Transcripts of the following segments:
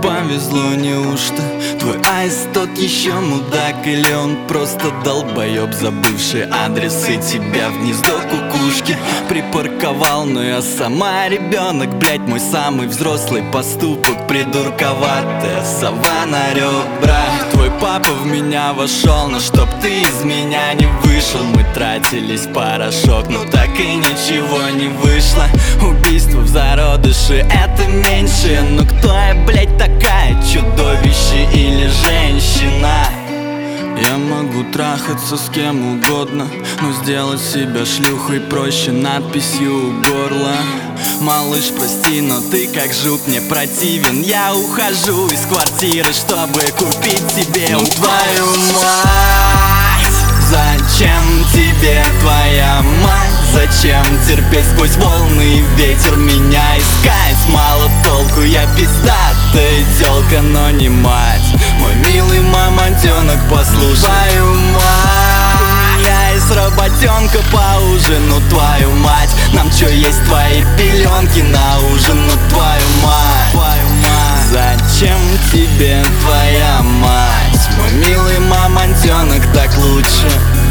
повезло, неужто? Твой аист тот еще мудак, или он просто долбоеб, забывший адрес и тебя в гнездо кукушки припарковал? Но я сама ребенок, блять, мой самый взрослый поступок, придурковатая сова на ребрах. Твой папа в меня вошел, но чтоб ты из меня не вышел. Мы тратились в порошок, но так и ничего не вышло. Убийство в зародыше — это меньше. Но кто я, блять, такая? Чудовище или женщина? Я могу трахаться с кем угодно, но сделать себя шлюхой проще надписью у горла. Малыш, прости, но ты как жук мне противен. Я ухожу из квартиры, чтобы купить себе твою мать. Зачем тебе твоя мать? Зачем терпеть сквозь волны и ветер меня искать? Мало толку, я пиздатая тёлка, но не мать. Мой милый мамонтёнок, послушай твою мать. У меня есть работенка по ужину, твою мать. Нам чё, есть твои пеленки на ужин, ну твою мать. Зачем тебе твоя мать? Мой милый мамонтёнок, так лучше.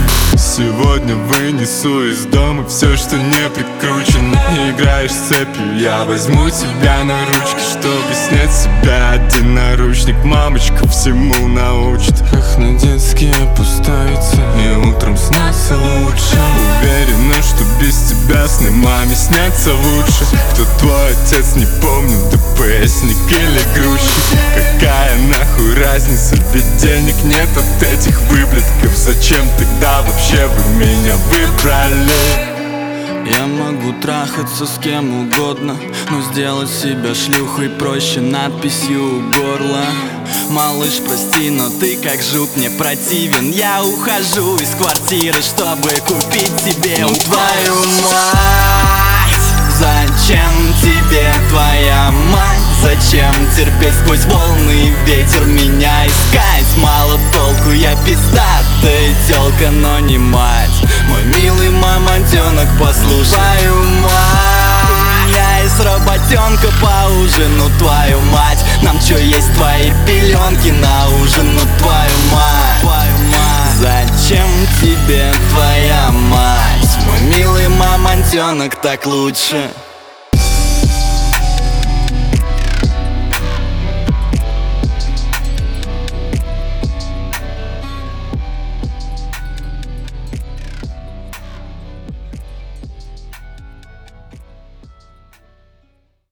Сегодня вынесу из дома все, что не прикручено. Играешь с цепью, я возьму тебя на ручки, чтобы снять с себя один наручник. Мамочка всему научит. Ах, на детские поставится, и утром снятся лучше. Уверена, что без тебя сны маме снятся лучше. Кто твой отец, не помню, ДПСник или грузчик. Какая нахуй разница, ведь денег нет от этих выблядков. Зачем тогда вообще вы меня выбрали? Я могу трахаться с кем угодно, но сделать себя шлюхой проще надписью у горла. Малыш, прости, но ты как жук мне противен. Я ухожу из квартиры, чтобы купить себе твою мать. Зачем тебе твоя мать? Зачем терпеть сквозь волны и ветер меня искать? Мало толку, я пиздатая тёлка, но не мать. Мой милый мамонтёнок, послушай твою мать. У меня есть работенка по ужину, твою мать. Нам чё, есть твои пеленки на ужин, ну твою мать. Зачем тебе твоя мать? Мой милый мамонтёнок, так лучше.